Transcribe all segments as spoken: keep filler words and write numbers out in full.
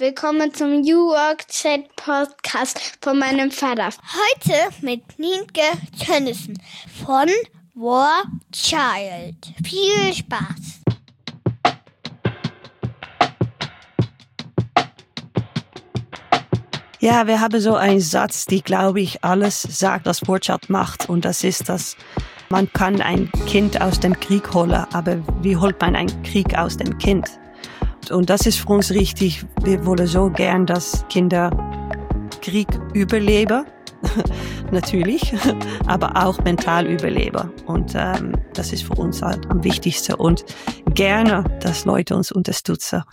Willkommen zum New Work Chat Podcast von meinem Vater. Heute mit Nienke Tönnissen von War Child. Viel Spaß! Ja, wir haben so einen Satz, die, glaube ich, alles sagt, was War Child macht. Und das ist, dass man kann ein Kind aus dem Krieg holen, aber wie holt man einen Krieg aus dem Kind? Und das ist für uns richtig. Wir wollen so gern, dass Kinder Krieg überleben, natürlich, aber auch mental überleben. Und ähm, das ist für uns halt am wichtigsten. Und gerne, dass Leute uns unterstützen.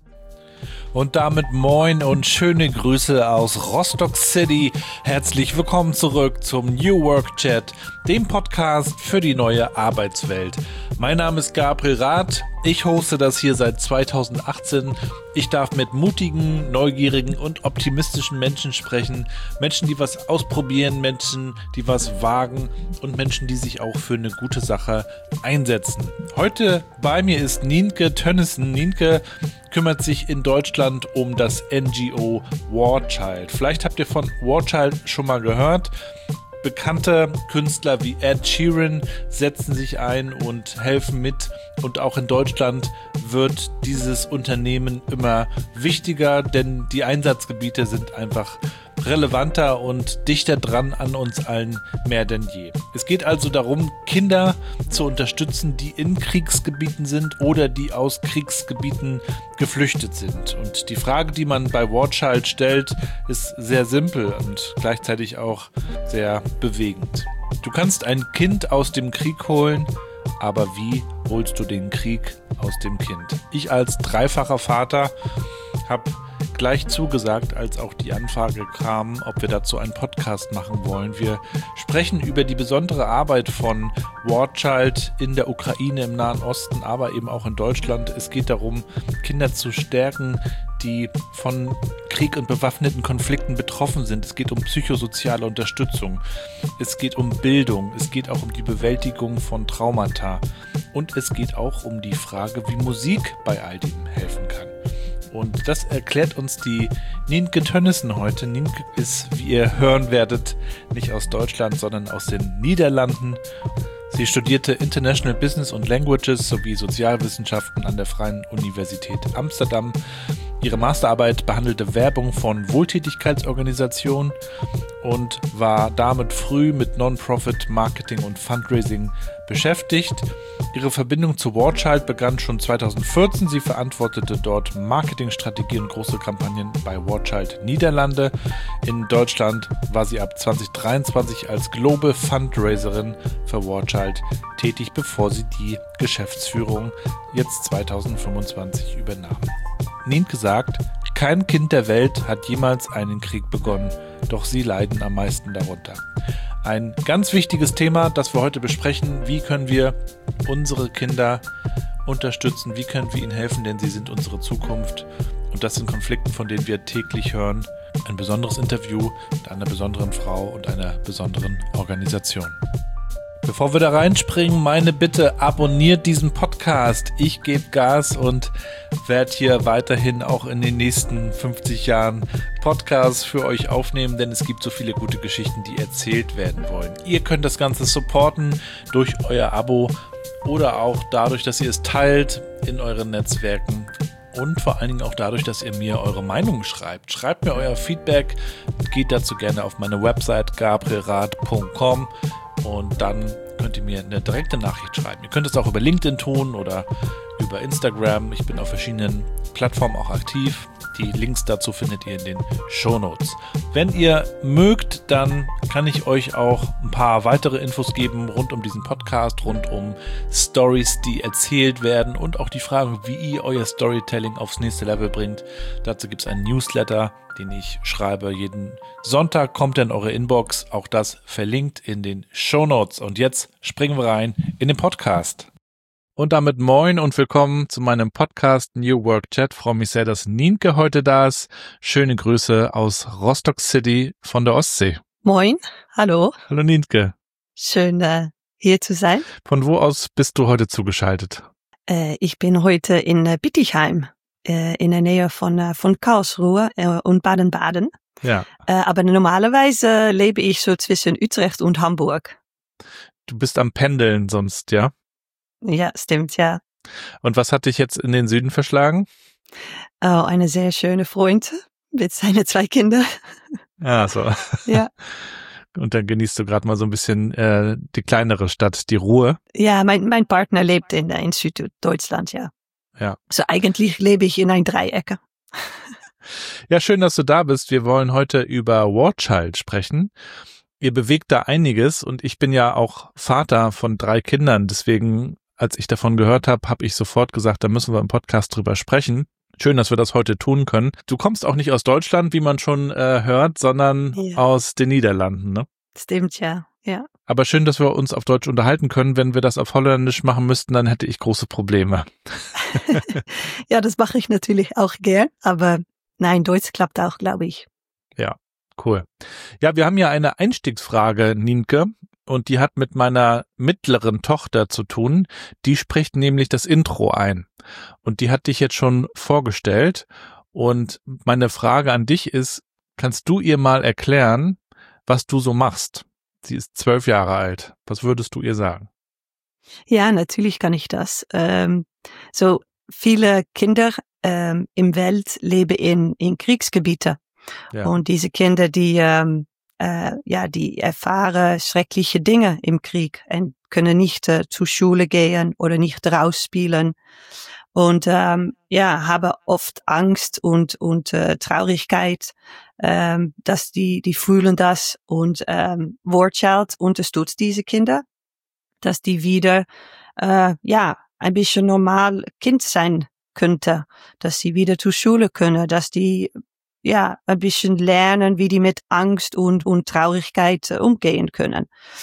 Und damit moin und schöne Grüße aus Rostock City. Herzlich willkommen zurück zum New Work Chat, dem Podcast für die neue Arbeitswelt. Mein Name ist Gabriel Rath. Ich hoste das hier seit zweitausendachtzehn. Ich darf mit mutigen, neugierigen und optimistischen Menschen sprechen. Menschen, die was ausprobieren, Menschen, die was wagen und Menschen, die sich auch für eine gute Sache einsetzen. Heute bei mir ist Nienke Tönnissen. Nienke kümmert sich in Deutschland um das N G O War Child. Vielleicht habt ihr von War Child schon mal gehört. Bekannte Künstler wie Ed Sheeran setzen sich ein und helfen mit. Und auch in Deutschland wird dieses Unternehmen immer wichtiger, denn die Einsatzgebiete sind einfach relevanter und dichter dran an uns allen mehr denn je. Es geht also darum, Kinder zu unterstützen, die in Kriegsgebieten sind oder die aus Kriegsgebieten geflüchtet sind. Und die Frage, die man bei War Child stellt, ist sehr simpel und gleichzeitig auch sehr bewegend. Du kannst ein Kind aus dem Krieg holen, aber wie holst du den Krieg aus dem Kind? Ich als dreifacher Vater habe gleich zugesagt, als auch die Anfrage kam, ob wir dazu einen Podcast machen wollen. Wir sprechen über die besondere Arbeit von War Child in der Ukraine, im Nahen Osten, aber eben auch in Deutschland. Es geht darum, Kinder zu stärken, die von Krieg und bewaffneten Konflikten betroffen sind. Es geht um psychosoziale Unterstützung. Es geht um Bildung. Es geht auch um die Bewältigung von Traumata. Und es geht auch um die Frage, wie Musik bei all dem helfen kann. Und das erklärt uns die Nienke Tönnissen heute. Nienke ist, wie ihr hören werdet, nicht aus Deutschland, sondern aus den Niederlanden. Sie studierte International Business und Languages sowie Sozialwissenschaften an der Freien Universität Amsterdam. Ihre Masterarbeit behandelte Werbung von Wohltätigkeitsorganisationen und war damit früh mit Non-Profit, Marketing und Fundraising beschäftigt. Ihre Verbindung zu War Child begann schon zweitausendvierzehn. Sie verantwortete dort Marketingstrategie und große Kampagnen bei War Child Niederlande. In Deutschland war sie ab zweitausenddreiundzwanzig als Global Fundraiserin für War Child tätig, bevor sie die Geschäftsführung jetzt zweitausendfünfundzwanzig übernahm. Nienke sagt, kein Kind der Welt hat jemals einen Krieg begonnen, doch sie leiden am meisten darunter. Ein ganz wichtiges Thema, das wir heute besprechen. Wie können wir unsere Kinder unterstützen? Wie können wir ihnen helfen? Denn sie sind unsere Zukunft. Und das sind Konflikte, von denen wir täglich hören. Ein besonderes Interview mit einer besonderen Frau und einer besonderen Organisation. Bevor wir da reinspringen, meine Bitte, abonniert diesen Podcast. Ich gebe Gas und werde hier weiterhin auch in den nächsten fünfzig Jahren Podcasts für euch aufnehmen, denn es gibt so viele gute Geschichten, die erzählt werden wollen. Ihr könnt das Ganze supporten durch euer Abo oder auch dadurch, dass ihr es teilt in euren Netzwerken. Und vor allen Dingen auch dadurch, dass ihr mir eure Meinung schreibt. Schreibt mir euer Feedback, geht dazu gerne auf meine Website gabriel rath punkt com und dann könnt ihr mir eine direkte Nachricht schreiben. Ihr könnt es auch über LinkedIn tun oder über Instagram. Ich bin auf verschiedenen Plattformen auch aktiv. Die Links dazu findet ihr in den Shownotes. Wenn ihr mögt, dann kann ich euch auch ein paar weitere Infos geben rund um diesen Podcast, rund um Stories, die erzählt werden und auch die Frage, wie ihr euer Storytelling aufs nächste Level bringt. Dazu gibt es einen Newsletter, den ich schreibe. Jeden Sonntag kommt er in eure Inbox. Auch das verlinkt in den Shownotes. Und jetzt springen wir rein in den Podcast. Und damit moin und willkommen zu meinem Podcast New Work Chat. Freue mich sehr, dass Nienke heute da ist. Schöne Grüße aus Rostock City von der Ostsee. Moin, hallo. Hallo Nienke. Schön, äh, hier zu sein. Von wo aus bist du heute zugeschaltet? Äh, ich bin heute in äh, Bietigheim äh, in der Nähe von, äh, von Karlsruhe äh, und Baden-Baden. Ja. Äh, aber normalerweise lebe ich so zwischen Utrecht und Hamburg. Du bist am Pendeln sonst, ja? Ja, stimmt, ja. Und was hat dich jetzt in den Süden verschlagen? Oh, eine sehr schöne Freund mit seinen zwei Kindern. Ah, so. Ja. Und dann genießt du gerade mal so ein bisschen äh, die kleinere Stadt, die Ruhe. Ja, mein, mein Partner lebt in, in Süddeutschland, ja. Ja. So eigentlich lebe ich in ein Dreieck. Ja, schön, dass du da bist. Wir wollen heute über War Child sprechen. Ihr bewegt da einiges und ich bin ja auch Vater von drei Kindern. Deswegen, als ich davon gehört habe, habe ich sofort gesagt, da müssen wir im Podcast drüber sprechen. Schön, dass wir das heute tun können. Du kommst auch nicht aus Deutschland, wie man schon äh, hört, sondern ja. aus den Niederlanden, ne? Stimmt, ja, ja. Aber schön, dass wir uns auf Deutsch unterhalten können. Wenn wir das auf Holländisch machen müssten, dann hätte ich große Probleme. Ja, das mache ich natürlich auch gern, aber nein, Deutsch klappt auch, glaube ich. Ja, cool. Ja, wir haben ja eine Einstiegsfrage, Nienke, und die hat mit meiner mittleren Tochter zu tun. Die spricht nämlich das Intro ein. Und die hat dich jetzt schon vorgestellt. Und meine Frage an dich ist, kannst du ihr mal erklären, was du so machst? Sie ist zwölf Jahre alt. Was würdest du ihr sagen? Ja, natürlich kann ich das. Ähm, so viele Kinder ähm, im Welt leben in, in Kriegsgebieten. Ja. Und diese Kinder, die, ähm, äh, ja, die erfahren schreckliche Dinge im Krieg und können nicht äh, zur Schule gehen oder nicht rausspielen. Und ähm, ja, haben oft Angst und und äh, Traurigkeit, ähm, dass die die fühlen das. Und ähm, War Child unterstützt diese Kinder, dass die wieder äh, ja ein bisschen normal Kind sein könnte, dass sie wieder zur Schule können, dass die ja ein bisschen lernen, wie die mit Angst und und Traurigkeit äh, umgehen können.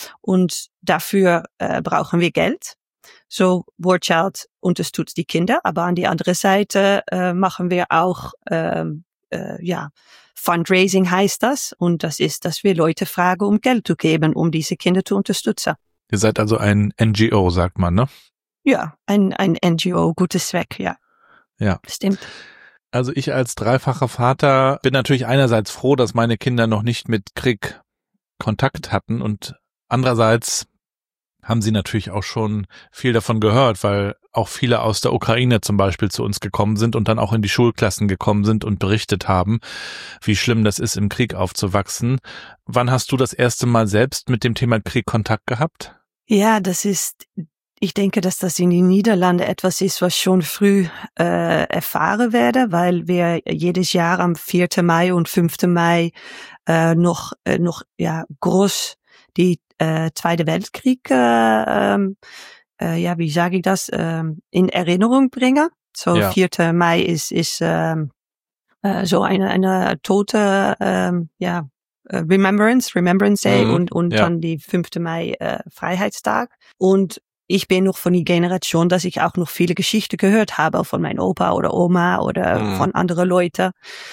Und dafür äh, brauchen wir Geld. So, War Child unterstützt die Kinder, aber an die andere Seite äh, machen wir auch, ähm, äh, ja, Fundraising heißt das. Und das ist, dass wir Leute fragen, um Geld zu geben, um diese Kinder zu unterstützen. Ihr seid also ein N G O, sagt man, ne? Ja, ein, ein N G O, gutes Zweck, ja. Ja. Stimmt. Also ich als dreifacher Vater bin natürlich einerseits froh, dass meine Kinder noch nicht mit Krieg Kontakt hatten und andererseits haben sie natürlich auch schon viel davon gehört, weil auch viele aus der Ukraine zum Beispiel zu uns gekommen sind und dann auch in die Schulklassen gekommen sind und berichtet haben, wie schlimm das ist, im Krieg aufzuwachsen. Wann hast du das erste Mal selbst mit dem Thema Krieg Kontakt gehabt? Ja, das ist, ich denke, dass das in den Niederlanden etwas ist, was schon früh äh, erfahren werde, weil wir jedes Jahr am vierten Mai und fünften Mai äh, noch äh, noch ja groß die äh, Zweite Weltkrieg, äh, ähm, äh, ja, wie sage ich das, äh, in Erinnerung bringen. So, ja. vierter Mai ist ist ähm, äh, so eine eine tote, ähm, ja, Remembrance, Remembrance Day mhm, und und ja. dann die fünfte Mai äh, Freiheitstag. Und ich bin noch von der Generation, dass ich auch noch viele Geschichten gehört habe von meinem Opa oder Oma oder mhm. von anderen Leuten.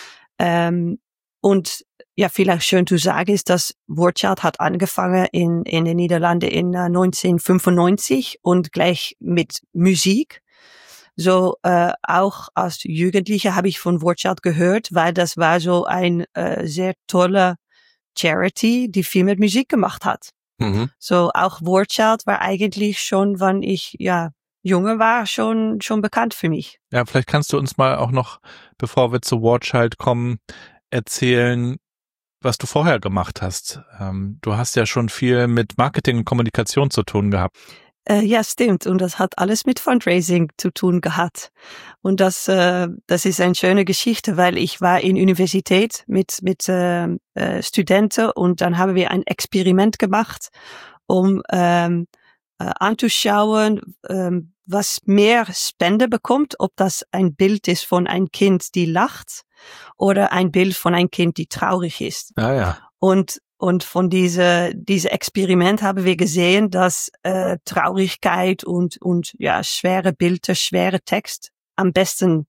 Ähm, und ja, vielleicht schön zu sagen ist, dass War Child hat angefangen in in den Niederlanden in uh, neunzehnhundertfünfundneunzig und gleich mit Musik. So äh, auch als Jugendliche habe ich von War Child gehört, weil das war so ein äh, sehr toller Charity, die viel mit Musik gemacht hat. Mhm. So auch War Child war eigentlich schon, wann ich ja junge war, schon schon bekannt für mich. Ja, vielleicht kannst du uns mal auch noch, bevor wir zu War Child kommen, erzählen, was du vorher gemacht hast. Ähm, du hast ja schon viel mit Marketing und Kommunikation zu tun gehabt. Äh, ja, stimmt. Und das hat alles mit Fundraising zu tun gehabt. Und das, äh, das ist eine schöne Geschichte, weil ich war in Universität mit mit äh, äh, Studenten und dann haben wir ein Experiment gemacht, um ähm, äh, anzuschauen, ähm, was mehr Spende bekommt, ob das ein Bild ist von ein Kind, die lacht, oder ein Bild von ein Kind, die traurig ist. Ah ja. Und und von diese diese Experiment haben wir gesehen, dass äh, Traurigkeit und und ja schwere Bilder, schwere Text am besten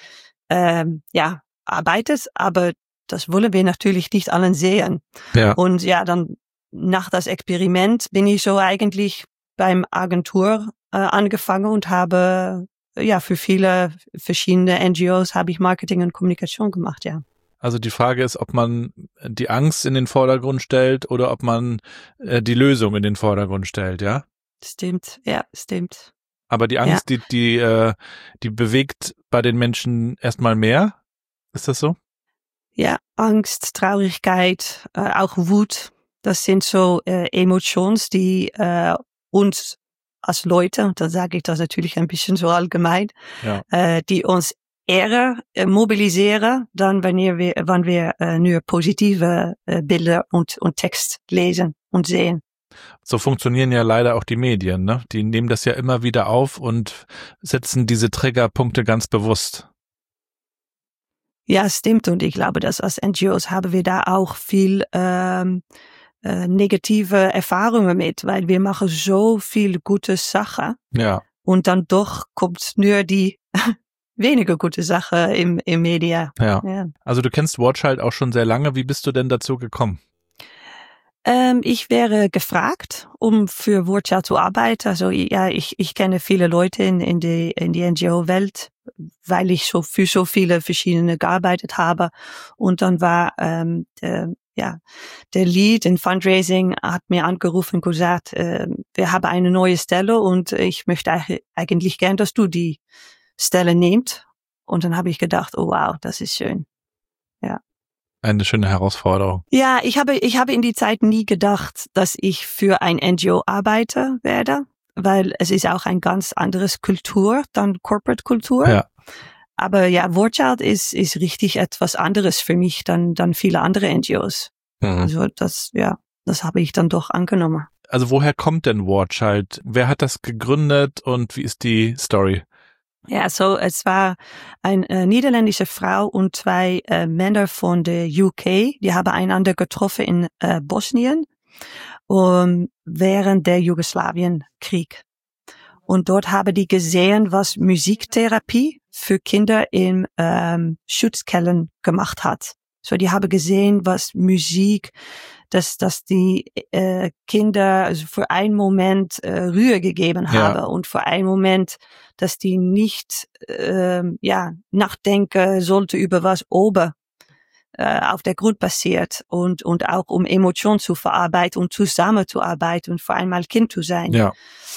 ähm, ja arbeitet. Aber das wollen wir natürlich nicht allen sehen. Ja. Und ja, dann nach das Experiment bin ich so eigentlich beim Agentur äh, angefangen und habe ja, für viele verschiedene N G Os habe ich Marketing und Kommunikation gemacht, ja. Also die Frage ist, ob man die Angst in den Vordergrund stellt oder ob man äh, die Lösung in den Vordergrund stellt, ja? Stimmt, ja, stimmt. Aber die Angst, ja. die, die, äh, die bewegt bei den Menschen erstmal mehr? Ist das so? Ja, Angst, Traurigkeit, äh, auch Wut. Das sind so äh, Emotionen, die äh, uns als Leute, da sage ich das natürlich ein bisschen so allgemein, ja. äh, die uns eher äh, mobilisieren, dann wenn wir, wenn wir äh, nur positive äh, Bilder und, und Text lesen und sehen. So funktionieren ja leider auch die Medien, ne? Die nehmen das ja immer wieder auf und setzen diese Triggerpunkte ganz bewusst. Ja, stimmt. Und ich glaube, dass als N G Os haben wir da auch viel ähm, äh, negative Erfahrungen mit, weil wir machen so viel gute Sachen. Ja. Und dann doch kommt nur die wenige gute Sache im, im Media. Ja. ja. Also du kennst War Child auch schon sehr lange. Wie bist du denn dazu gekommen? Ähm, ich wäre gefragt, um für War Child zu arbeiten. Also ja, ich, ich kenne viele Leute in, in die, in die N G O-Welt, weil ich so für so viele verschiedene gearbeitet habe. Und dann war ähm, der, ja der Lead in Fundraising hat mir angerufen und gesagt, äh, wir haben eine neue Stelle und ich möchte eigentlich gern, dass du die Stelle nimmst. Und dann habe ich gedacht, oh wow, das ist schön. Ja. Eine schöne Herausforderung. Ja, ich habe, ich habe in die Zeit nie gedacht, dass ich für ein N G O arbeiten werde, weil es ist auch ein ganz anderes Kultur, dann Corporate-Kultur. Ja. Aber ja, War Child ist, ist richtig etwas anderes für mich dann, dann viele andere N G Os. Mhm. Also das, ja, das habe ich dann doch angenommen. Also woher kommt denn War Child? Wer hat das gegründet und wie ist die Story? Ja, so es war eine äh, niederländische Frau und zwei äh, Männer von der U K. Die haben einander getroffen in äh, Bosnien um, während der Jugoslawienkrieg. Und dort haben die gesehen, was Musiktherapie für Kinder in ähm, Schutzkellen gemacht hat. So, die haben gesehen, was Musik, dass, dass die äh, Kinder also für einen Moment äh, Ruhe gegeben haben ja. und für einen Moment, dass die nicht äh, ja nachdenken sollte über was oben äh, auf der Grund passiert und und auch um Emotionen zu verarbeiten und zusammenzuarbeiten und für einmal Kind zu sein. Ja.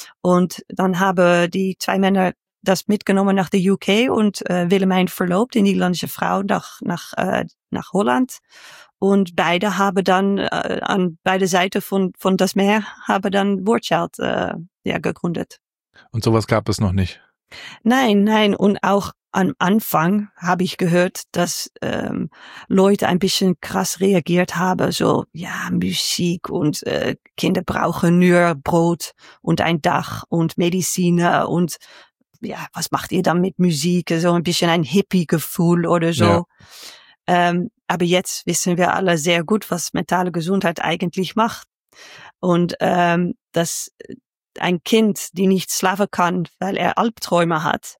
Und dann haben die zwei Männer das mitgenommen nach der U K und äh, Willemijn verloopt, die niederländische Frau, nach nach äh, nach Holland. Und beide haben dann äh, an beide Seiten von von das Meer haben dann War Child äh, ja gegründet. Und sowas gab es noch nicht. Nein, nein. Und auch am Anfang habe ich gehört, dass ähm, Leute ein bisschen krass reagiert haben. So, ja, Musik und äh, Kinder brauchen nur Brot und ein Dach und Mediziner und ja, was macht ihr dann mit Musik? So ein bisschen ein Hippie-Gefühl oder so. Ja. Ähm, aber jetzt wissen wir alle sehr gut, was mentale Gesundheit eigentlich macht. Und ähm, dass ein Kind, die nicht schlafen kann, weil er Albträume hat,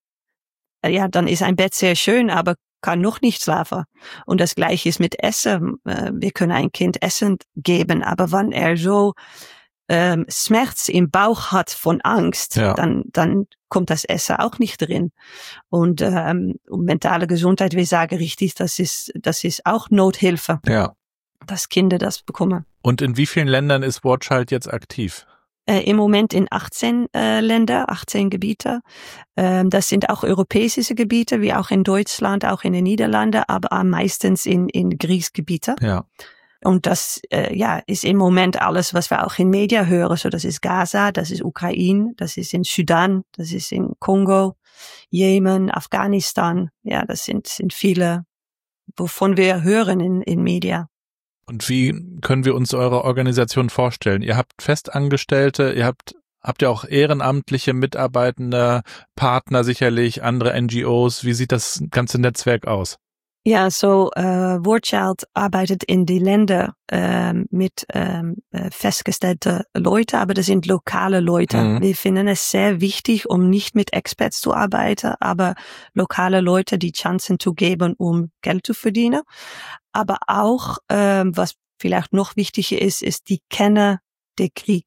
ja, dann ist ein Bett sehr schön, aber kann noch nicht schlafen. Und das Gleiche ist mit Essen. Wir können ein Kind Essen geben, aber wenn er so ähm, Schmerz im Bauch hat von Angst, ja. dann dann kommt das Essen auch nicht drin. Und ähm, mentale Gesundheit, wir sagen richtig, das ist das ist auch Nothilfe, ja. dass Kinder das bekommen. Und in wie vielen Ländern ist War Child jetzt aktiv? Äh, Im Moment in achtzehn äh, Länder, achtzehn Gebiete. Ähm, das sind auch europäische Gebiete, wie auch in Deutschland, auch in den Niederlanden, aber meistens in in Kriegsgebiete. Ja. Und das äh, ja ist im Moment alles, was wir auch in Medien hören. So, das ist Gaza, das ist Ukraine, das ist in Sudan, das ist in Kongo, Jemen, Afghanistan. Ja, das sind sind viele, wovon wir hören in in Medien. Und wie können wir uns eure Organisation vorstellen? Ihr habt Festangestellte, ihr habt habt ihr auch ehrenamtliche Mitarbeitende, Partner sicherlich, andere N G Os. Wie sieht das ganze Netzwerk aus? Ja, so äh, War Child arbeitet in die Länder äh, mit äh, festgestellte Leute, aber das sind lokale Leute. Mhm. Wir finden es sehr wichtig, um nicht mit Experts zu arbeiten, aber lokale Leute die Chancen zu geben, um Geld zu verdienen. Aber auch, äh, was vielleicht noch wichtiger ist, ist die kennen den Krieg.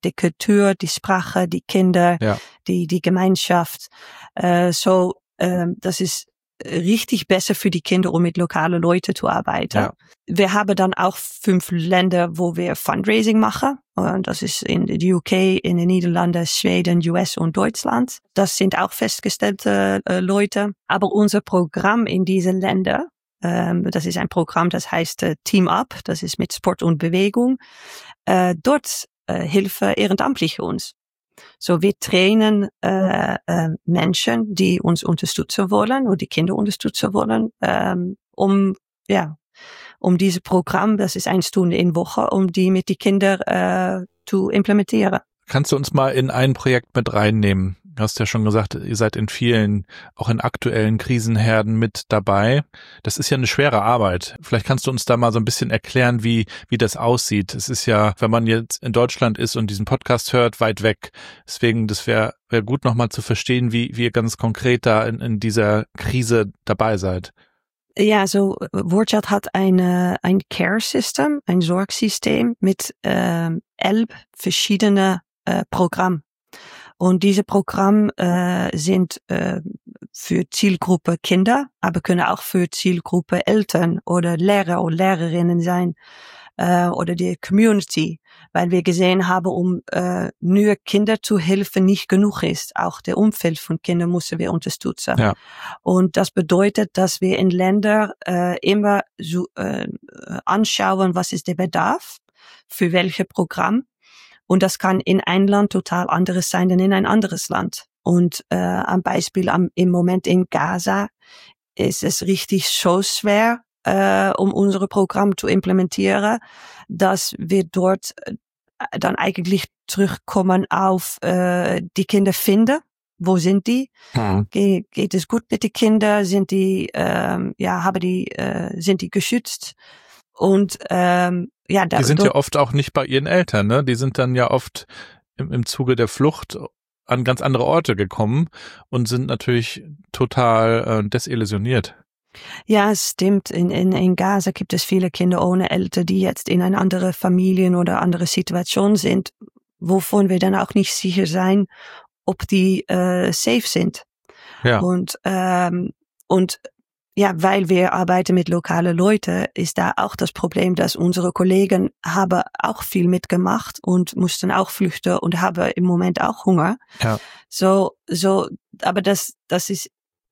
die Kultur, die Sprache, die Kinder, ja. die, die Gemeinschaft. Äh, so, äh, das ist richtig besser für die Kinder, um mit lokalen Leuten zu arbeiten. Ja. Wir haben dann auch fünf Länder, wo wir Fundraising machen. Und das ist in den U K, in den Niederlanden, Schweden, U S und Deutschland. Das sind auch festgestellte äh, Leute. Aber unser Programm in diesen Ländern, ähm, das ist ein Programm, das heißt äh, Team Up. Das ist mit Sport und Bewegung. Äh, dort äh, helfen Ehrenamtliche uns. So, wir trainen äh, äh, Menschen, die uns unterstützen wollen oder die Kinder unterstützen wollen, ähm, um ja, um dieses Programm, das ist eine Stunde in Woche, um die mit den Kindern äh, zu implementieren. Kannst du uns mal in ein Projekt mit reinnehmen? Du hast ja schon gesagt, ihr seid in vielen, auch in aktuellen Krisenherden mit dabei. Das ist ja eine schwere Arbeit. Vielleicht kannst du uns da mal so ein bisschen erklären, wie wie das aussieht. Es ist ja, wenn man jetzt in Deutschland ist und diesen Podcast hört, weit weg. Deswegen, das wäre wär gut nochmal zu verstehen, wie, wie ihr ganz konkret da in, in dieser Krise dabei seid. Ja, so WordChat hat eine, ein Care-System, ein Sorgsystem mit ähm, elf verschiedene äh, Programmen. Und diese Programme äh, sind äh, für Zielgruppe Kinder, aber können auch für Zielgruppe Eltern oder Lehrer oder Lehrerinnen sein äh, oder die Community, weil wir gesehen haben, um äh, nur Kinder zu helfen nicht genug ist. Auch der Umfeld von Kindern müssen wir unterstützen. Ja. Und das bedeutet, dass wir in Ländern äh, immer so, äh, anschauen, was ist der Bedarf für welche Programm. Und das kann in ein Land total anderes sein denn in ein anderes Land. Und äh, am Beispiel am, im Moment in Gaza ist es richtig so schwer, äh, um unsere Programm zu implementieren, dass wir dort äh, dann eigentlich zurückkommen auf äh, die Kinder finden. Wo sind die? Hm. Ge- geht es gut mit den Kindern? Sind die, ähm, ja, haben die, äh, sind die geschützt? Und ähm, ja, da, die sind ja oft auch nicht bei ihren Eltern, ne? Die sind dann ja oft im, im Zuge der Flucht an ganz andere Orte gekommen und sind natürlich total äh, desillusioniert. Ja, es stimmt. In, in, in Gaza gibt es viele Kinder ohne Eltern, die jetzt in eine andere Familien oder andere Situation sind, wovon wir dann auch nicht sicher sein, ob die äh, safe sind. Ja. Und ähm, und ja, weil wir arbeiten mit lokalen Leuten, ist da auch das Problem, dass unsere Kollegen haben auch viel mitgemacht und mussten auch flüchten und haben im Moment auch Hunger. Ja. So, so, aber das, das ist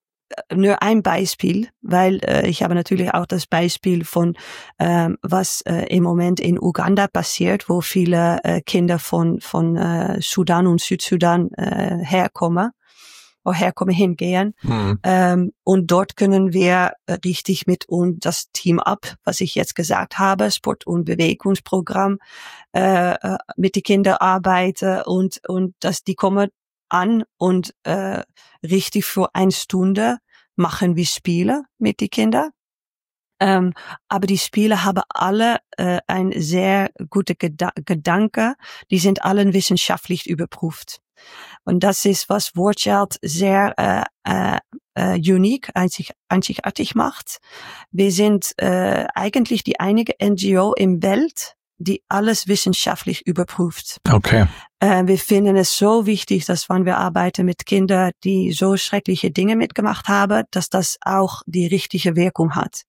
nur ein Beispiel, weil äh, ich habe natürlich auch das Beispiel von ähm, was äh, im Moment in Uganda passiert, wo viele äh, Kinder von von äh, Sudan und Südsudan äh, herkommen. herkommen, hingehen. Mhm. Ähm, und dort können wir richtig mit und das Team Up, was ich jetzt gesagt habe, Sport- und Bewegungsprogramm, äh, mit den Kindern arbeiten und, und dass die kommen an und äh, richtig für eine Stunde machen wir Spiele mit den Kindern. Ähm, aber die Spiele haben alle äh, ein sehr guter Geda- Gedanke, die sind allen wissenschaftlich überprüft. Und das ist, was WordChat sehr äh, äh, unique, einzig, einzigartig macht. Wir sind äh, eigentlich die einige N G O im Welt, die alles wissenschaftlich überprüft. Okay. Äh, wir finden es so wichtig, dass wenn wir arbeiten mit Kindern, die so schreckliche Dinge mitgemacht haben, dass das auch die richtige Wirkung hat.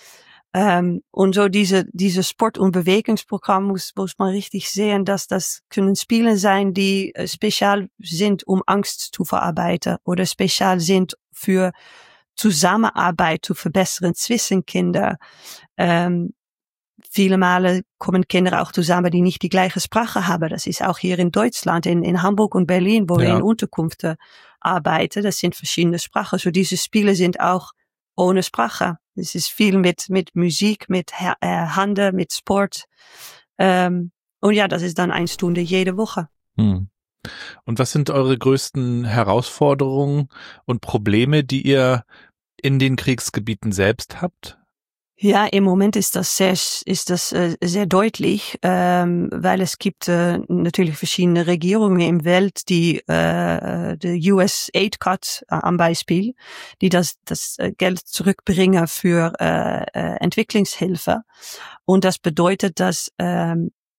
Ähm, und so diese, diese Sport- und Bewegungsprogramm muss, muss man richtig sehen, dass das können Spiele sein, die äh, spezial sind, um Angst zu verarbeiten oder spezial sind für Zusammenarbeit zu verbessern zwischen Kindern. Ähm, viele Male kommen Kinder auch zusammen, die nicht die gleiche Sprache haben. Das ist auch hier in Deutschland, in, in Hamburg und Berlin, wo ja. wir in Unterkünften arbeiten. Das sind verschiedene Sprachen. So diese Spiele sind auch ohne Sprache. Es ist viel mit mit Musik, mit äh, Handel, mit Sport. Ähm, und ja, das ist dann eine Stunde jede Woche. Hm. Und was sind eure größten Herausforderungen und Probleme, die ihr in den Kriegsgebieten selbst habt? Ja, im Moment ist das sehr, ist das äh, sehr deutlich, ähm, weil es gibt äh, natürlich verschiedene Regierungen im Welt, die äh, die U S Aid Cut äh, am Beispiel, die das das äh, Geld zurückbringen für äh, äh, Entwicklungshilfe. Und das bedeutet, dass ähm,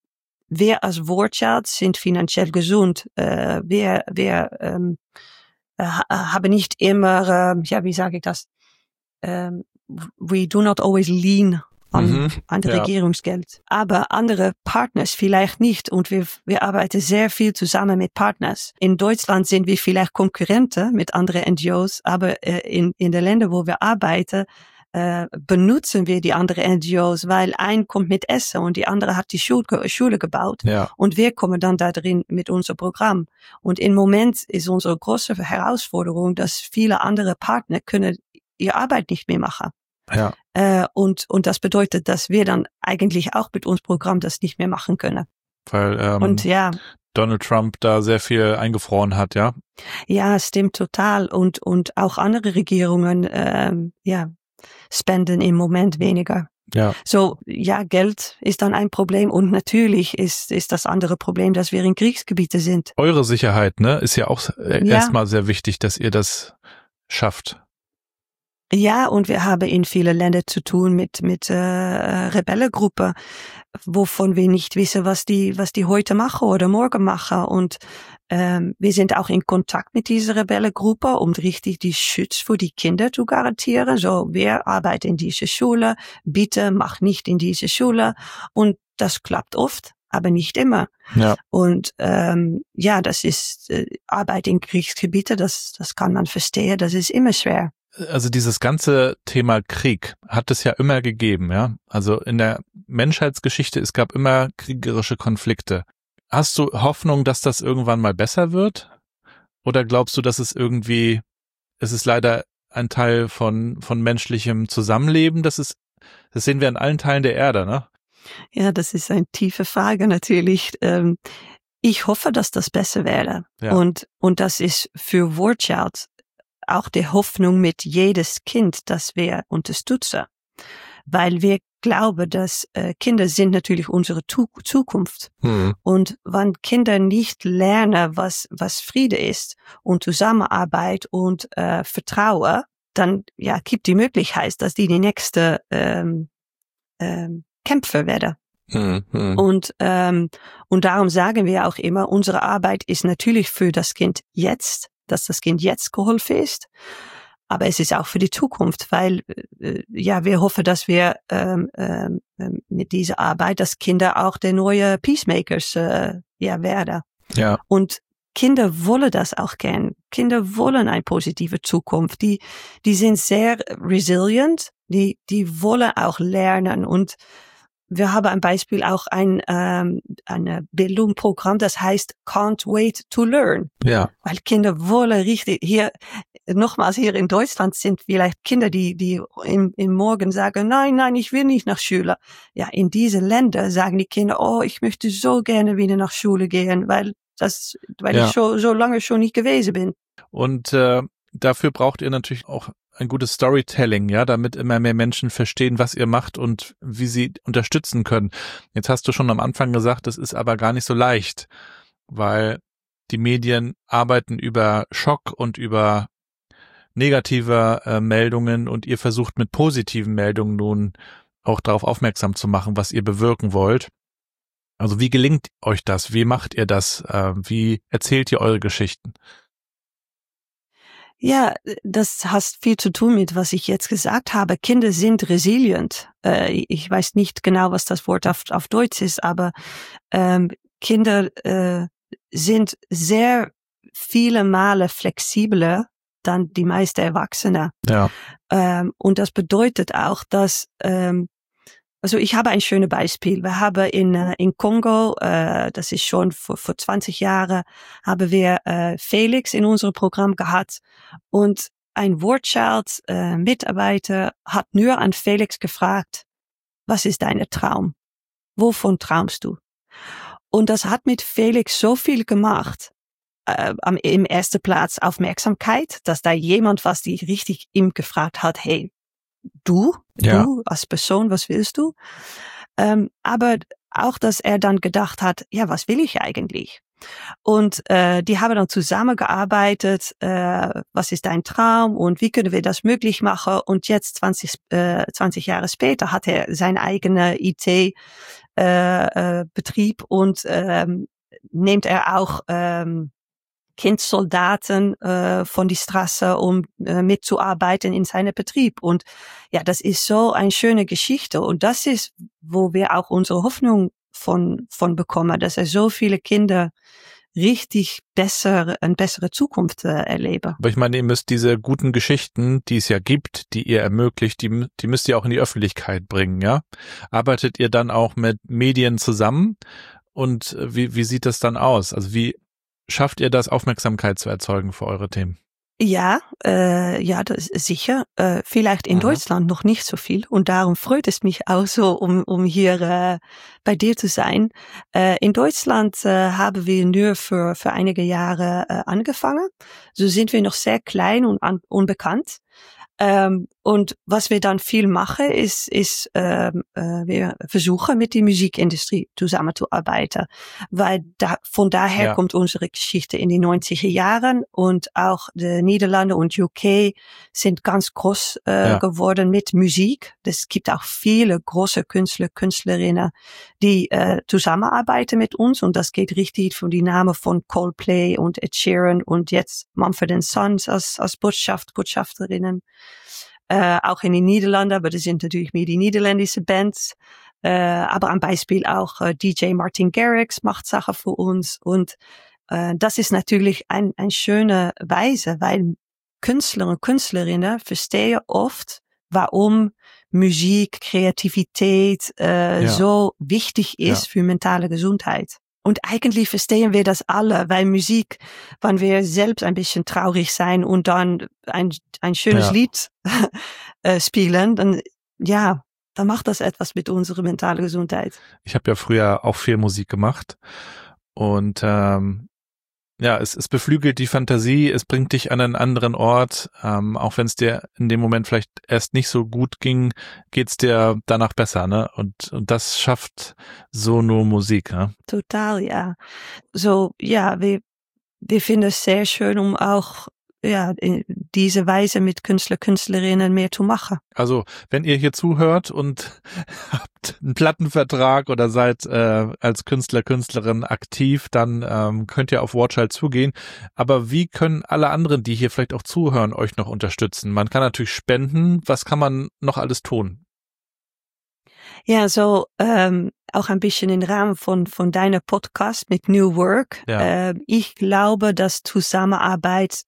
wir als War-Child sind finanziell gesund. Äh, wir wir ähm, äh, haben nicht immer, äh, ja, wie sage ich das? Ähm, we do not always lean an, mhm, an ja. Regierungsgeld. Aber andere Partners vielleicht nicht. Und wir, wir arbeiten sehr viel zusammen mit Partners. In Deutschland sind wir vielleicht Konkurrenten mit anderen N G Os, aber äh, in, in den Ländern, wo wir arbeiten, äh, benutzen wir die anderen N G Os, weil ein kommt mit Essen und die andere hat die Schule, Schule gebaut. Ja. Und wir kommen dann da drin mit unserem Programm. Und im Moment ist unsere große Herausforderung, dass viele andere Partner können ihre Arbeit nicht mehr machen. Ja. Äh, und, und das bedeutet, dass wir dann eigentlich auch mit unserem Programm das nicht mehr machen können. Weil ähm, und ja, Donald Trump da sehr viel eingefroren hat, ja? Ja, stimmt total. Und, und auch andere Regierungen, ähm, ja, spenden im Moment weniger. Ja. So, ja, Geld ist dann ein Problem und natürlich ist, ist das andere Problem, dass wir in Kriegsgebiete sind. Eure Sicherheit, ne, ist ja auch äh, Ja. erstmal sehr wichtig, dass ihr das schafft. Ja, und wir haben in vielen Ländern zu tun mit mit äh, Rebellengruppen, wovon wir nicht wissen, was die was die heute machen oder morgen machen. Und ähm, wir sind auch in Kontakt mit dieser Rebellengruppe, um richtig die Schutz für die Kinder zu garantieren. So, wir arbeiten in dieser Schule, bitte mach nicht in diese Schule. Und das klappt oft, aber nicht immer. Ja. Und ähm, ja, das ist äh, Arbeit in Kriegsgebieten, das das kann man verstehen, das ist immer schwer. Also dieses ganze Thema Krieg hat es ja immer gegeben, ja. Also in der Menschheitsgeschichte, es gab immer kriegerische Konflikte. Hast du Hoffnung, dass das irgendwann mal besser wird? Oder glaubst du, dass es irgendwie, es ist leider ein Teil von von menschlichem Zusammenleben, das ist, das sehen wir in allen Teilen der Erde, ne? Ja, das ist eine tiefe Frage natürlich. Ähm, ich hoffe, dass das besser werde. Ja. Und und das ist für War-Child auch die Hoffnung mit jedes Kind, das wir unterstützen. Weil wir glauben, dass äh, Kinder sind natürlich unsere tu- Zukunft. Hm. Und wenn Kinder nicht lernen, was was Friede ist und Zusammenarbeit und äh, Vertrauen, dann ja gibt die Möglichkeit, dass die die nächste ähm, ähm, Kämpfer werden. Hm, hm. Und ähm, und darum sagen wir auch immer, unsere Arbeit ist natürlich für das Kind jetzt, dass das Kind jetzt geholfen ist, aber es ist auch für die Zukunft, weil äh, ja wir hoffen, dass wir ähm, ähm, mit dieser Arbeit, dass Kinder auch die neue Peacemakers äh, ja werden. Ja. Und Kinder wollen das auch gern. Kinder wollen eine positive Zukunft. Die die sind sehr resilient. Die die wollen auch lernen. Und wir haben ein Beispiel auch ein ähm, ein Bildungsprogramm, das heißt Can't Wait to Learn. Ja. Weil Kinder wollen richtig hier nochmals hier in Deutschland sind vielleicht Kinder, die die im, im Morgen sagen, nein, nein, ich will nicht nach Schule. Ja, in diese Länder sagen die Kinder, oh, ich möchte so gerne wieder nach Schule gehen, weil das, weil Ja. ich so so lange schon nicht gewesen bin. Und äh, dafür braucht ihr natürlich auch ein gutes Storytelling, ja, damit immer mehr Menschen verstehen, was ihr macht und wie sie unterstützen können. Jetzt hast du schon am Anfang gesagt, das ist aber gar nicht so leicht, weil die Medien arbeiten über Schock und über negative äh, Meldungen und ihr versucht mit positiven Meldungen nun auch darauf aufmerksam zu machen, was ihr bewirken wollt. Also wie gelingt euch das? Wie macht ihr das? Äh, wie erzählt ihr eure Geschichten? Ja, das hat viel zu tun mit, was ich jetzt gesagt habe. Kinder sind resilient. Äh, ich weiß nicht genau, was das Wort auf, auf Deutsch ist, aber ähm, Kinder äh, sind sehr viele Male flexibler dann die meisten Erwachsene. Ja. Ähm, und das bedeutet auch, dass ähm, also ich habe ein schönes Beispiel. Wir haben in äh, in Kongo, äh, das ist schon vor, vor zwanzig Jahren, haben wir äh, Felix in unserem Programm gehabt und ein War-Child äh, Mitarbeiter hat nur an Felix gefragt, was ist dein Traum? Wovon traumst du? Und das hat mit Felix so viel gemacht. Äh, am, im ersten Platz Aufmerksamkeit, dass da jemand, was die richtig ihm gefragt hat, hey, du, Ja. du als Person, was willst du? Ähm, aber auch, dass er dann gedacht hat, ja, was will ich eigentlich? Und äh, die haben dann zusammengearbeitet, äh, was ist dein Traum und wie können wir das möglich machen? Und jetzt zwanzig, äh, zwanzig Jahre später hat er seine eigene I T äh, äh, Betrieb und ähm, nimmt er auch ähm, Kindsoldaten äh, von die Straße, um äh, mitzuarbeiten in seinem Betrieb. Und ja, das ist so eine schöne Geschichte. Und das ist, wo wir auch unsere Hoffnung von von bekommen, dass er so viele Kinder richtig besser, eine bessere Zukunft äh, erleben. Aber ich meine, ihr müsst diese guten Geschichten, die es ja gibt, die ihr ermöglicht, die, die müsst ihr auch in die Öffentlichkeit bringen, ja? Arbeitet ihr dann auch mit Medien zusammen? Und wie, wie sieht das dann aus? Also wie schafft ihr das, Aufmerksamkeit zu erzeugen für eure Themen? Ja, äh, ja, das ist sicher. Äh, vielleicht in mhm. Deutschland noch nicht so viel. Und darum freut es mich auch so, um, um hier äh, bei dir zu sein. Äh, in Deutschland äh, haben wir nur für, für einige Jahre äh, angefangen. So sind wir noch sehr klein und un- unbekannt. Ähm, und was wir dann viel machen, ist, ist ähm, äh, wir versuchen mit der Musikindustrie zusammenzuarbeiten, weil da, von daher ja. kommt unsere Geschichte in die neunziger Jahren und auch die Niederlande und U K sind ganz groß äh, ja. geworden mit Musik. Es gibt auch viele große Künstler, Künstlerinnen, die äh, zusammenarbeiten mit uns und das geht richtig von die Namen von Coldplay und Ed Sheeran und jetzt Mumford and Sons als, als Botschaft, Botschafterinnen. Äh, auch in den Niederlanden, aber das sind natürlich mehr die niederländische Bands. Äh, aber ein Beispiel auch äh, D J Martin Garrix macht Sachen für uns. Und äh, das ist natürlich ein, ein schöne Weise, weil Künstler und Künstlerinnen verstehen oft, warum Musik, Kreativität äh, ja. so wichtig ist ja. für mentale Gesundheit. Und eigentlich verstehen wir das alle, weil Musik, wenn wir selbst ein bisschen traurig sein und dann ein, ein schönes ja. Lied äh, spielen, dann, ja, dann macht das etwas mit unserer mentalen Gesundheit. Ich habe ja früher auch viel Musik gemacht und ähm, ja, es, es beflügelt die Fantasie, es bringt dich an einen anderen Ort, ähm, auch wenn es dir in dem Moment vielleicht erst nicht so gut ging, geht's dir danach besser, ne? Und und das schafft so nur Musik, ne? Total, ja. So, ja, wir wir finden es sehr schön, um auch ja in diese Weise mit Künstler, Künstlerinnen mehr zu machen. Also, wenn ihr hier zuhört und habt einen Plattenvertrag oder seid äh, als Künstler, Künstlerin aktiv, dann ähm, könnt ihr auf War Child zugehen. Aber wie können alle anderen, die hier vielleicht auch zuhören, euch noch unterstützen? Man kann natürlich spenden. Was kann man noch alles tun? Ja, so ähm, auch ein bisschen im Rahmen von von deiner Podcast mit New Work. Ja. Äh, ich glaube, dass Zusammenarbeit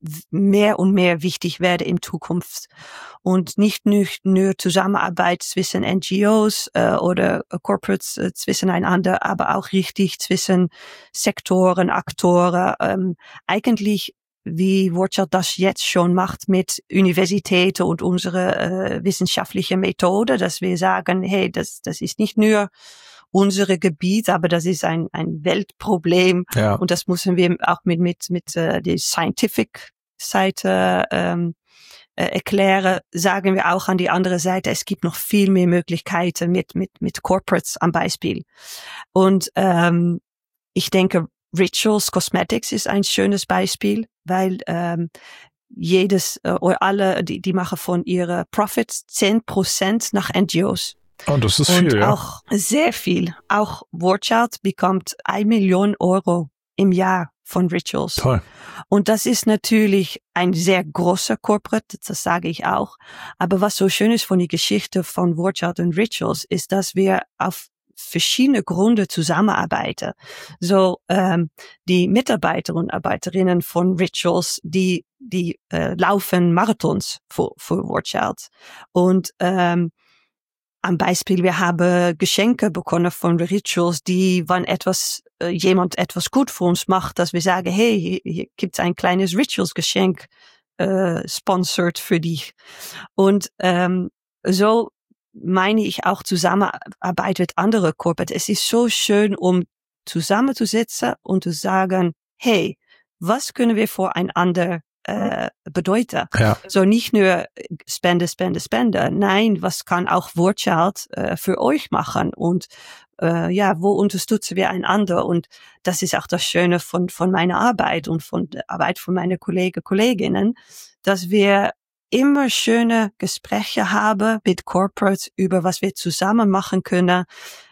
mehr und mehr wichtig werde in Zukunft und nicht nur, nur Zusammenarbeit zwischen N G Os äh, oder Corporates äh, zwischeneinander, aber auch richtig zwischen Sektoren, Aktoren. Ähm, eigentlich wie War Child das jetzt schon macht mit Universitäten und unsere äh, wissenschaftliche Methode, dass wir sagen, hey, das das ist nicht nur unsere Gebiet, aber das ist ein ein Weltproblem ja. und das müssen wir auch mit mit mit äh, der Scientific Seite ähm, äh, erklären. Sagen wir auch an die andere Seite, es gibt noch viel mehr Möglichkeiten mit mit mit Corporates am Beispiel. Und ähm, ich denke, Rituals Cosmetics ist ein schönes Beispiel, weil ähm, jedes äh, oder alle die die machen von ihrer Profits zehn Prozent nach N G Os. Oh, das ist und viel, ja. auch sehr viel. Auch War Child bekommt eine Million Euro im Jahr von Rituals. Toll. Und das ist natürlich ein sehr großer Corporate, das sage ich auch. Aber was so schön ist von der Geschichte von War Child und Rituals, ist, dass wir auf verschiedene Gründe zusammenarbeiten. So ähm, die Mitarbeiter und Arbeiterinnen von Rituals, die die äh, laufen Marathons für, für War Child. Und ähm, am Beispiel, wir haben Geschenke bekommen von Rituals, die, wenn etwas, äh, jemand etwas gut für uns macht, dass wir sagen, hey, hier, hier gibt's ein kleines Rituals-Geschenk, äh, sponsored für dich. Und ähm, so meine ich auch Zusammenarbeit mit anderen Corporate. Es ist so schön, um zusammenzusitzen und zu sagen, hey, was können wir voreinander äh, bedeuten? Ja. So nicht nur Spende, Spende, Spende. Nein, was kann auch War Child äh, für euch machen? Und äh, ja, wo unterstützen wir einander? Und das ist auch das Schöne von von meiner Arbeit und von der Arbeit von meinen Kollegen, Kolleginnen, dass wir immer schöne Gespräche haben mit Corporates über was wir zusammen machen können.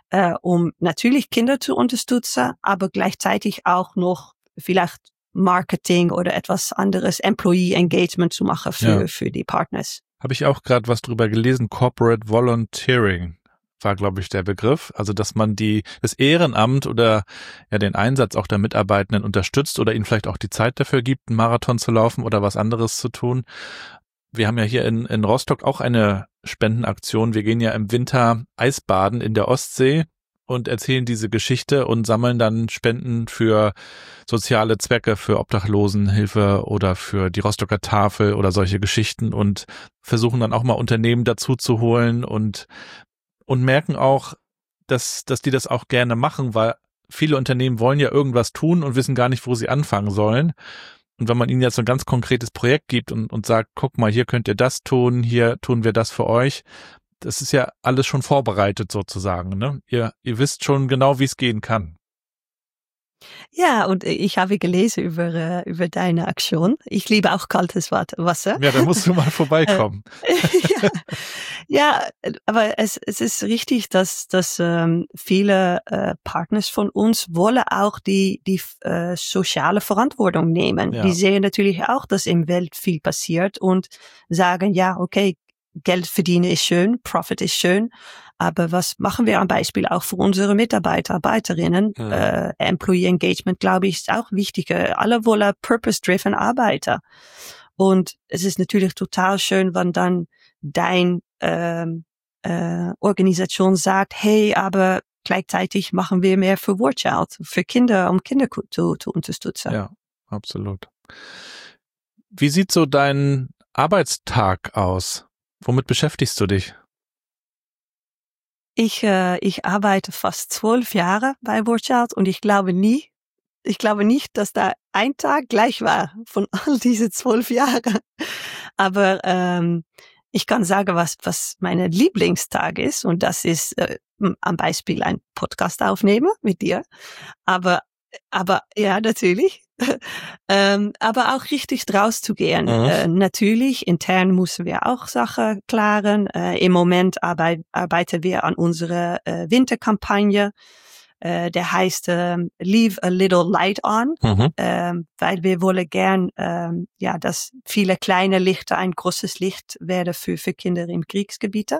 äh, um natürlich Kinder zu unterstützen, aber gleichzeitig auch noch vielleicht Marketing oder etwas anderes, Employee Engagement zu machen für, ja. für die Partners. Habe ich auch gerade was drüber gelesen, Corporate Volunteering war, glaube ich, der Begriff. Also, dass man die das Ehrenamt oder ja den Einsatz auch der Mitarbeitenden unterstützt oder ihnen vielleicht auch die Zeit dafür gibt, einen Marathon zu laufen oder was anderes zu tun. Wir haben ja hier in, in Rostock auch eine Spendenaktion. Wir gehen ja im Winter Eisbaden in der Ostsee und erzählen diese Geschichte und sammeln dann Spenden für soziale Zwecke, für Obdachlosenhilfe oder für die Rostocker Tafel oder solche Geschichten und versuchen dann auch mal Unternehmen dazu zu holen und und merken auch, dass dass die das auch gerne machen, weil viele Unternehmen wollen ja irgendwas tun und wissen gar nicht, wo sie anfangen sollen. Und wenn man ihnen jetzt so ein ganz konkretes Projekt gibt und und sagt, guck mal, hier könnt ihr das tun, hier tun wir das für euch, das ist ja alles schon vorbereitet sozusagen, ne? Ihr ihr wisst schon genau, wie es gehen kann. Ja, und ich habe gelesen über, über deine Aktion. Ich liebe auch kaltes Wasser. Ja, da musst du mal vorbeikommen. ja, ja, aber es, es ist richtig, dass, dass ähm, viele äh, Partners von uns wollen auch die, die äh, soziale Verantwortung nehmen. Ja. Die sehen natürlich auch, dass im Welt viel passiert und sagen, ja, okay, Geld verdienen ist schön, Profit ist schön, aber was machen wir am Beispiel auch für unsere Mitarbeiter, Arbeiterinnen? Mhm. Äh, Employee Engagement, glaube ich, ist auch wichtig. Alle wollen purpose-driven Arbeiter. Und es ist natürlich total schön, wenn dann dein ähm, äh, Organisation sagt, hey, aber gleichzeitig machen wir mehr für War Child, für Kinder, um Kinder zu, zu unterstützen. Ja, absolut. Wie sieht so dein Arbeitstag aus? Womit beschäftigst du dich? Ich, äh, ich arbeite fast zwölf Jahre bei War Child und ich glaube nie, ich glaube nicht, dass da ein Tag gleich war von all diese zwölf Jahre. Aber ähm, ich kann sagen, was was meine Lieblingstag ist und das ist äh, am Beispiel ein Podcast aufnehmen mit dir. Aber aber ja, natürlich. ähm, aber auch richtig draus zu gehen. Mhm. Äh, natürlich, intern müssen wir auch Sachen klären. Äh, Im Moment arbeit, arbeiten wir an unserer äh, Winterkampagne. Äh, der heißt äh, Leave a Little Light On, mhm. äh, weil wir wollen gern, äh, ja, dass viele kleine Lichter ein großes Licht werden für, für Kinder in Kriegsgebieten.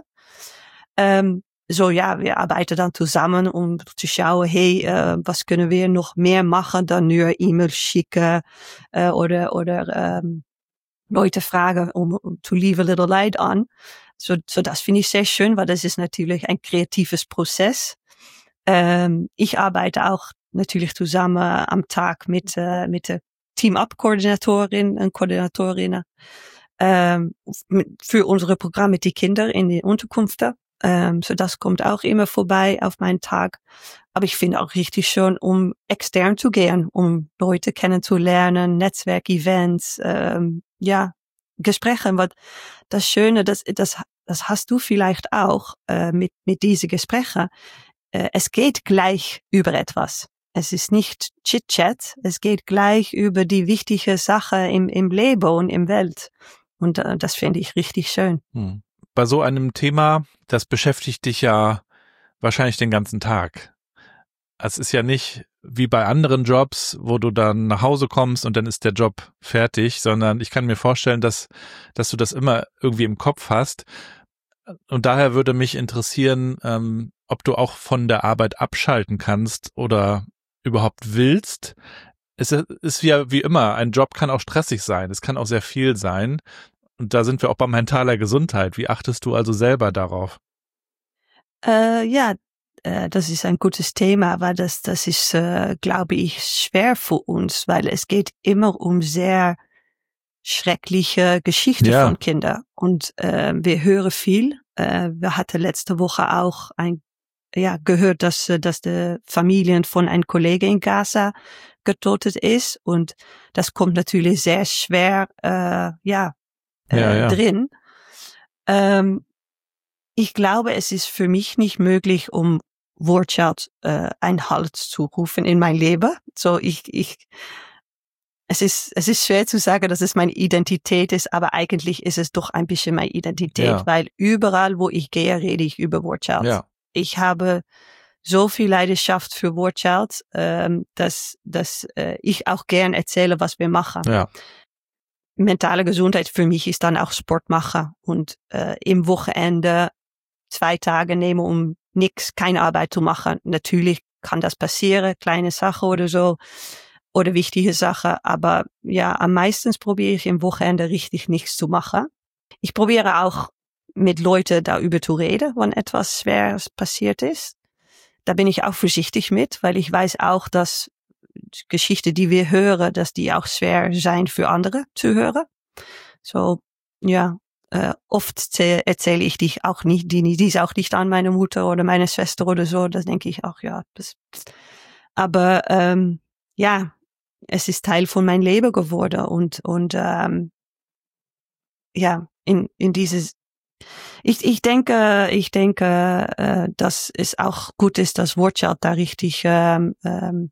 Ähm, So ja, wir arbeiten dann zusammen, um zu schauen, hey, äh, was können wir noch mehr machen, dann nur E-Mails schicken äh, oder oder ähm, Leute fragen, um, um to leave a little light on. So, so das finde ich sehr schön, weil das ist natürlich ein kreatives Prozess. Ähm, ich arbeite auch natürlich zusammen am Tag mit äh, mit der Team-Up-Koordinatorin und Koordinatorinnen ähm, für unsere Programme mit die Kinder in den Unterkünften. Ähm, so das kommt auch immer vorbei auf meinen Tag. Aber ich finde auch richtig schön, um extern zu gehen, um Leute kennenzulernen, Netzwerkevents, ähm, ja, Gespräche. Was das Schöne, das, das, das hast du vielleicht auch äh, mit mit diesen Gesprächen. Äh, es geht gleich über etwas. Es ist nicht Chit-Chat. Es geht gleich über die wichtige Sache im im Leben und im Welt. Und äh, das finde ich richtig schön. Hm. Bei so einem Thema, das beschäftigt dich ja wahrscheinlich den ganzen Tag. Es ist ja nicht wie bei anderen Jobs, wo du dann nach Hause kommst und dann ist der Job fertig, sondern ich kann mir vorstellen, dass, dass du das immer irgendwie im Kopf hast. Und daher würde mich interessieren, ähm, ob du auch von der Arbeit abschalten kannst oder überhaupt willst. Es ist ja wie immer, ein Job kann auch stressig sein, es kann auch sehr viel sein. Und da sind wir auch bei mentaler Gesundheit. Wie achtest du also selber darauf? Äh, ja, äh, das ist ein gutes Thema, aber das, das ist, äh, glaube ich, schwer für uns, weil es geht immer um sehr schreckliche Geschichten ja. von Kindern. Und äh, wir hören viel. Äh, wir hatten letzte Woche auch ein, ja, gehört, dass, dass die Familien von einem Kollegen in Gaza getötet ist. Und das kommt natürlich sehr schwer, äh, ja, Äh, ja, ja. drin. Ähm, ich glaube, es ist für mich nicht möglich, um War Child äh, einen Halt zu rufen in mein Leben. So, ich, ich, es ist, es ist schwer zu sagen, dass es meine Identität ist, aber eigentlich ist es doch ein bisschen meine Identität, ja. weil überall, wo ich gehe, rede ich über War Child. Ja. Ich habe so viel Leidenschaft für War Child, ähm, dass, dass äh, ich auch gern erzähle, was wir machen. Ja. Mentale Gesundheit für mich ist dann auch Sport machen und äh, im Wochenende zwei Tage nehmen, um nix, keine Arbeit zu machen. Natürlich kann das passieren, kleine Sache oder so, oder wichtige Sache, aber ja, am meisten probiere ich im Wochenende richtig nichts zu machen. Ich probiere auch mit Leuten darüber zu reden, wenn etwas Schweres passiert ist. Da bin ich auch vorsichtig mit, weil ich weiß auch, dass Geschichten, die wir hören, dass die auch schwer sein für andere zu hören. So, ja, äh, oft erzähle ich die auch nicht, die, die ist auch nicht an meine Mutter oder meine Schwester oder so. Das denke ich auch, ja. Das, aber ähm, ja, es ist Teil von meinem Leben geworden und und ähm, ja, in in dieses Ich, ich denke, ich denke, äh, dass es auch gut ist, dass War Child da richtig ähm, ähm,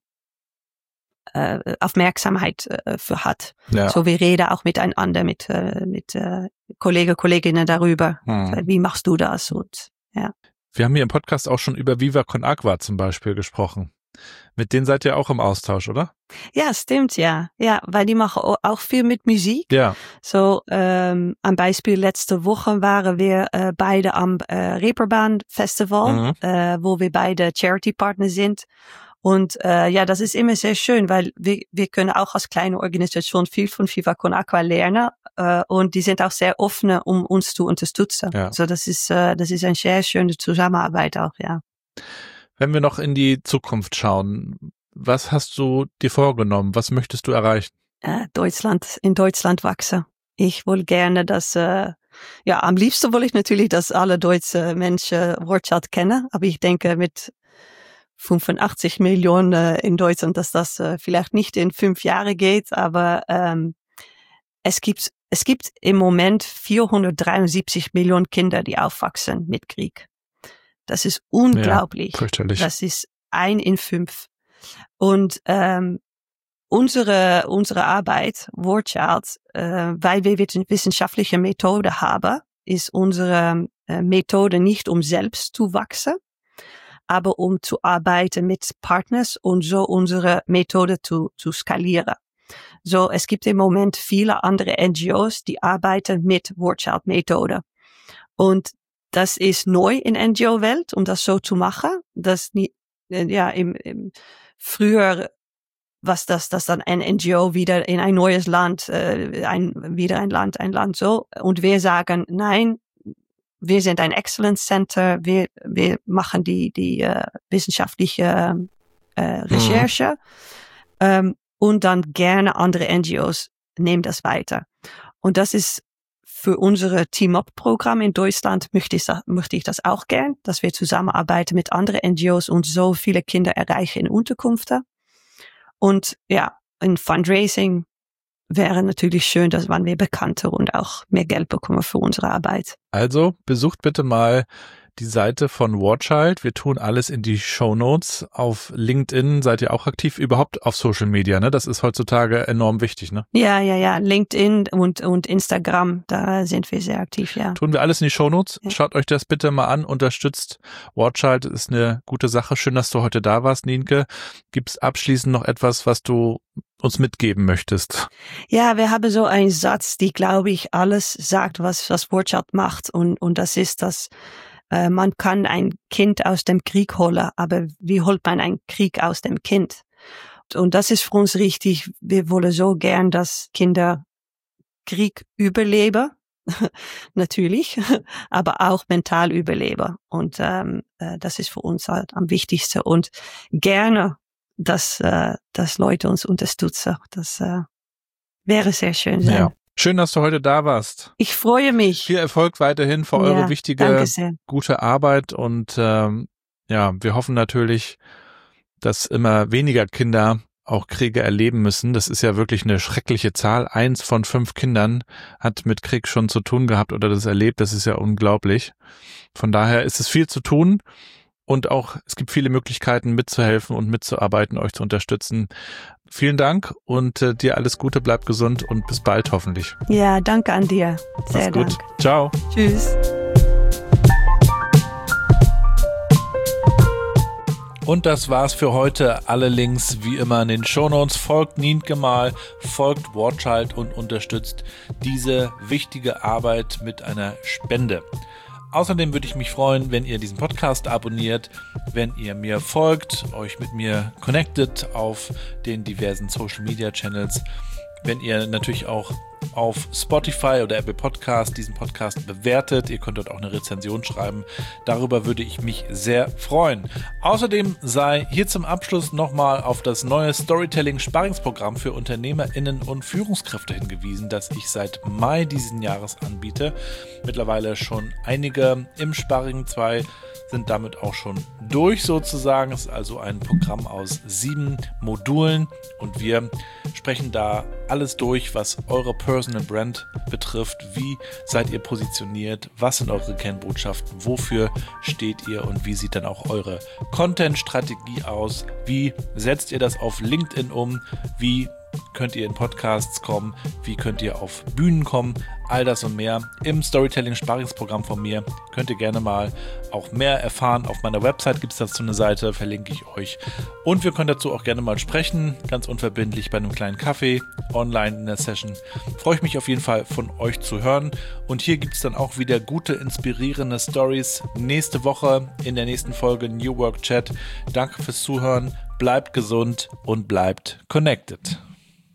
äh, Aufmerksamkeit äh, für hat. Ja. So, wir reden auch miteinander, mit äh, mit äh, Kollegen, Kolleginnen darüber. Hm. Wie machst du das? Und ja. Wir haben hier im Podcast auch schon über Viva Con Agua zum Beispiel gesprochen. Mit denen seid ihr auch im Austausch, oder? Ja, stimmt, ja. Ja, weil die machen auch viel mit Musik. Ja. So, ähm, am Beispiel letzte Woche waren wir äh, beide am äh, Reeperbahn Festival, Mhm. äh, wo wir beide Charity-Partner sind. Und äh, ja, das ist immer sehr schön, weil wir, wir können auch als kleine Organisation viel von Viva Con Agua lernen. Äh, und die sind auch sehr offen, um uns zu unterstützen. Ja. So, das ist, äh, das ist eine sehr schöne Zusammenarbeit auch, ja. Wenn wir noch in die Zukunft schauen, was hast du dir vorgenommen? Was möchtest du erreichen? Äh, Deutschland, in Deutschland wachsen. Ich will gerne, dass, äh, ja, am liebsten will ich natürlich, dass alle deutsche Menschen War Child kennen. Aber ich denke, mit fünfundachtzig Millionen äh, in Deutschland, dass das äh, vielleicht nicht in fünf Jahre geht. Aber ähm, es gibt, es gibt im Moment vierhundertdreiundsiebzig Millionen Kinder, die aufwachsen mit Krieg. Das ist unglaublich. Ja, fürchterlich. Das ist ein in fünf. Und ähm, unsere unsere Arbeit, War Child, äh, weil wir wissenschaftliche Methode haben, ist unsere äh, Methode nicht um selbst zu wachsen, aber um zu arbeiten mit Partners und so unsere Methode zu zu skalieren. So, es gibt im Moment viele andere N G Os, die arbeiten mit War Child Methode. Und das ist neu in N G O-Welt, um das so zu machen. Das nie, ja, im, im früher was das, das dann ein N G O wieder in ein neues Land, äh, ein, wieder ein Land, ein Land so. Und wir sagen, nein, wir sind ein Excellence Center, wir, wir machen die, die äh, wissenschaftliche äh, Recherche. Mhm. Ähm, und dann gerne andere N G Os nehmen das weiter. Und das ist für unsere Team-Up-Programm in Deutschland möchte ich, möchte ich das auch gern, dass wir zusammenarbeiten mit anderen N G Os und so viele Kinder erreichen in Unterkünfte. Und ja, ein Fundraising wäre natürlich schön, dass man wir bekannter und auch mehr Geld bekommen für unsere Arbeit. Also besucht bitte mal die Seite von War Child. Wir tun alles in die Shownotes. Auf LinkedIn seid ihr auch aktiv, überhaupt auf Social Media, ne? Das ist heutzutage enorm wichtig, ne? Ja, ja, ja. LinkedIn und, und Instagram, da sind wir sehr aktiv, ja. Tun wir alles in die Shownotes. Ja. Schaut euch das bitte mal an, unterstützt War Child, ist eine gute Sache. Schön, dass du heute da warst, Nienke. Gibt's abschließend noch etwas, was du uns mitgeben möchtest? Ja, wir haben so einen Satz, die, glaube ich, alles sagt, was, was War Child macht. Und, und das ist, dass äh, man kann ein Kind aus dem Krieg holen, aber wie holt man einen Krieg aus dem Kind? Und das ist für uns richtig. Wir wollen so gern, dass Kinder Krieg überleben, natürlich, aber auch mental überleben. Und ähm, äh, das ist für uns halt am wichtigsten. Und gerne, dass, äh, dass Leute uns unterstützen. Das äh, wäre sehr schön sein. Ja. Schön, dass du heute da warst. Ich freue mich. Viel Erfolg weiterhin für eure ja, wichtige, gute Arbeit. Und ähm, ja, wir hoffen natürlich, dass immer weniger Kinder auch Kriege erleben müssen. Das ist ja wirklich eine schreckliche Zahl. Eins von fünf Kindern hat mit Krieg schon zu tun gehabt oder das erlebt. Das ist ja unglaublich. Von daher ist es viel zu tun. Und auch, es gibt viele Möglichkeiten mitzuhelfen und mitzuarbeiten, euch zu unterstützen. Vielen Dank und äh, dir alles Gute, bleib gesund und bis bald hoffentlich. Ja, danke an dir. Sehr Mach's gut. Dank. Ciao. Tschüss. Und das war's für heute. Alle Links wie immer in den Shownotes. Folgt Nienke mal, folgt War Child und unterstützt diese wichtige Arbeit mit einer Spende. Außerdem würde ich mich freuen, wenn ihr diesen Podcast abonniert, wenn ihr mir folgt, euch mit mir connectet auf den diversen Social Media Channels, wenn ihr natürlich auch auf Spotify oder Apple Podcast diesen Podcast bewertet. Ihr könnt dort auch eine Rezension schreiben. Darüber würde ich mich sehr freuen. Außerdem sei hier zum Abschluss nochmal auf das neue Storytelling-Sparringsprogramm für UnternehmerInnen und Führungskräfte hingewiesen, das ich seit Mai diesen Jahres anbiete. Mittlerweile schon einige im Sparring, zwei sind damit auch schon durch sozusagen. Es ist also ein Programm aus sieben Modulen und wir sprechen da alles durch, was eure Personal Brand betrifft. Wie seid ihr positioniert? Was sind eure Kernbotschaften? Wofür steht ihr? Und wie sieht dann auch eure Content-Strategie aus? Wie setzt ihr das auf LinkedIn um? Wie könnt ihr in Podcasts kommen? Wie könnt ihr auf Bühnen kommen? All das und mehr im Storytelling-Sparringsprogramm von mir. Könnt ihr gerne mal auch mehr erfahren. Auf meiner Website gibt es dazu eine Seite, verlinke ich euch. Und wir können dazu auch gerne mal sprechen, ganz unverbindlich bei einem kleinen Kaffee, online in der Session. Freue ich mich auf jeden Fall von euch zu hören. Und hier gibt es dann auch wieder gute, inspirierende Stories nächste Woche in der nächsten Folge New Work Chat. Danke fürs Zuhören, bleibt gesund und bleibt connected.